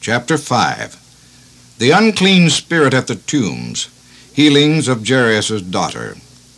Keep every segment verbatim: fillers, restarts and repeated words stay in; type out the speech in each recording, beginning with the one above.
Chapter five. The unclean spirit at the tombs, healings of Jairus' daughter.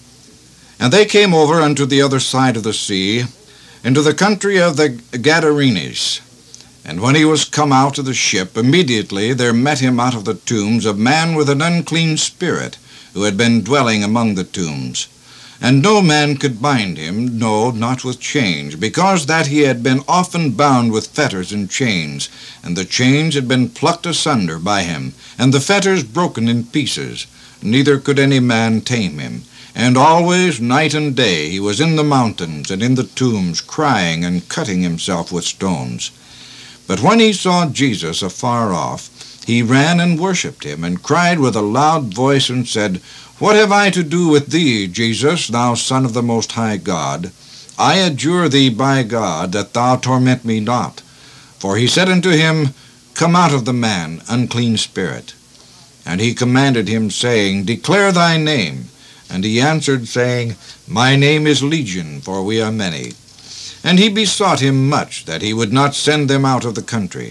And they came over unto the other side of the sea, into the country of the Gadarenes. And when he was come out of the ship, immediately there met him out of the tombs a man with an unclean spirit, who had been dwelling among the tombs. And no man could bind him, no, not with chains, because that he had been often bound with fetters and chains, and the chains had been plucked asunder by him, and the fetters broken in pieces. Neither could any man tame him. And always, night and day, he was in the mountains and in the tombs, crying and cutting himself with stones. But when he saw Jesus afar off, he ran and worshipped him, and cried with a loud voice, and said, What have I to do with thee, Jesus, thou Son of the Most High God? I adjure thee by God, that thou torment me not. For he said unto him, Come out of the man, unclean spirit. And he commanded him, saying, Declare thy name. And he answered, saying, My name is Legion, for we are many. And he besought him much that he would not send them out of the country.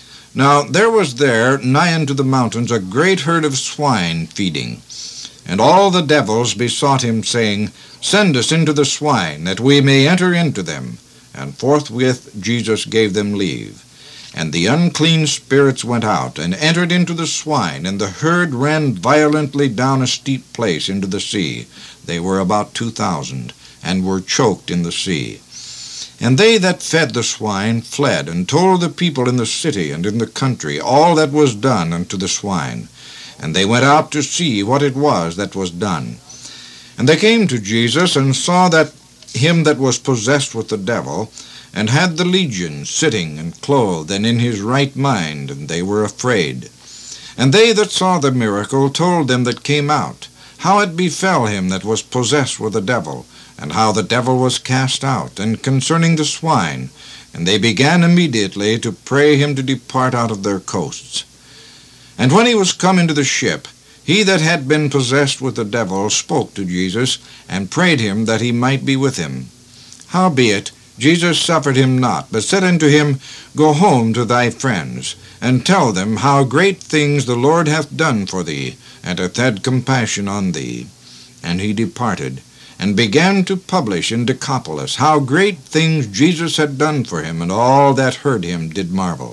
Now there was there, nigh unto the mountains, a great herd of swine feeding. And all the devils besought him, saying, Send us into the swine, that we may enter into them. And forthwith Jesus gave them leave. And the unclean spirits went out, and entered into the swine, and the herd ran violently down a steep place into the sea. They were about two thousand, and were choked in the sea. And they that fed the swine fled, and told the people in the city and in the country all that was done unto the swine. And they went out to see what it was that was done. And they came to Jesus, and saw that him that was possessed with the devil, and had the legion, sitting and clothed, and in his right mind, and they were afraid. And they that saw the miracle told them that came out, how it befell him that was possessed with the devil, and how the devil was cast out, and concerning the swine. And they began immediately to pray him to depart out of their coasts. And when he was come into the ship, he that had been possessed with the devil spoke to Jesus, and prayed him that he might be with him. Howbeit Jesus suffered him not, but said unto him, Go home to thy friends, and tell them how great things the Lord hath done for thee, and hath had compassion on thee. And he departed, and began to publish in Decapolis how great things Jesus had done for him, and all that heard him did marvel.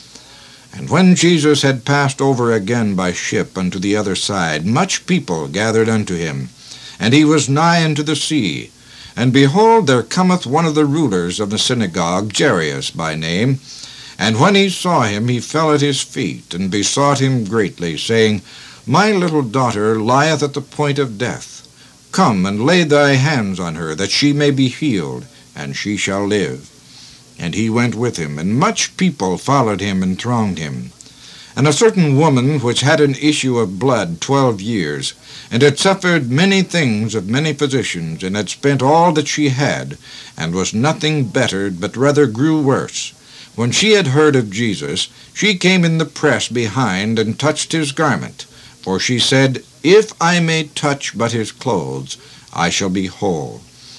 And when Jesus had passed over again by ship unto the other side, much people gathered unto him, and he was nigh unto the sea. And behold, there cometh one of the rulers of the synagogue, Jairus by name. And when he saw him, he fell at his feet, and besought him greatly, saying, My little daughter lieth at the point of death. Come and lay thy hands on her, that she may be healed, and she shall live. And he went with him, and much people followed him and thronged him. And a certain woman which had an issue of blood twelve years, and had suffered many things of many physicians, and had spent all that she had, and was nothing bettered, but rather grew worse. When she had heard of Jesus, she came in the press behind, and touched his garment. For she said, If I may touch but his clothes, I shall be whole.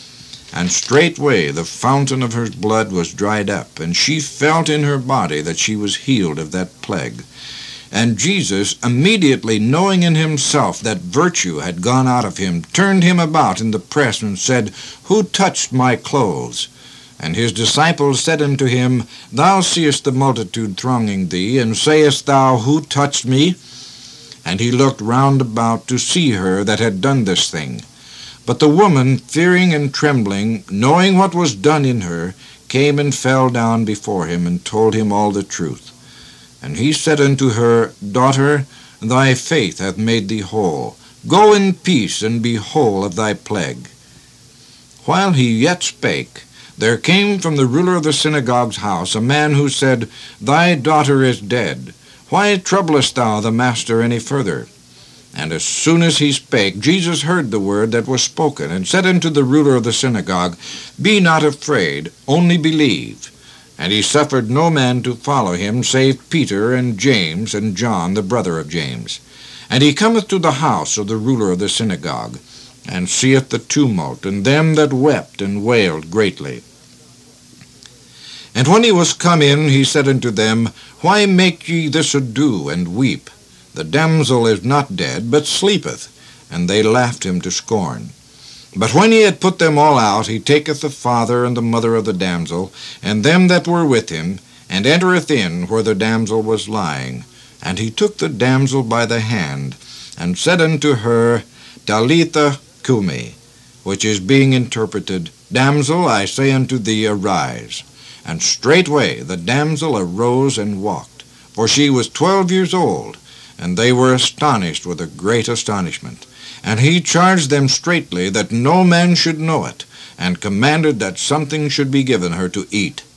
And straightway the fountain of her blood was dried up, and she felt in her body that she was healed of that plague. And Jesus, immediately knowing in himself that virtue had gone out of him, turned him about in the press, and said, Who touched my clothes? And his disciples said unto him, Thou seest the multitude thronging thee, and sayest thou, Who touched me? And he looked round about to see her that had done this thing. But the woman, fearing and trembling, knowing what was done in her, came and fell down before him, and told him all the truth. And he said unto her, Daughter, thy faith hath made thee whole. Go in peace, and be whole of thy plague. While he yet spake, there came from the ruler of the synagogue's house a man who said, Thy daughter is dead. Why troublest thou the master any further? And as soon as he spake, Jesus heard the word that was spoken, and said unto the ruler of the synagogue, Be not afraid, only believe. And he suffered no man to follow him, save Peter and James and John, the brother of James. And he cometh to the house of the ruler of the synagogue, and seeth the tumult, and them that wept and wailed greatly. And when he was come in, he said unto them, Why make ye this ado, and weep? The damsel is not dead, but sleepeth. And they laughed him to scorn. But when he had put them all out, he taketh the father and the mother of the damsel, and them that were with him, and entereth in where the damsel was lying. And he took the damsel by the hand, and said unto her, Talitha cumi, which is being interpreted, Damsel, I say unto thee, arise. And straightway the damsel arose and walked, for she was twelve years old, and they were astonished with a great astonishment. And he charged them straitly that no man should know it, and commanded that something should be given her to eat.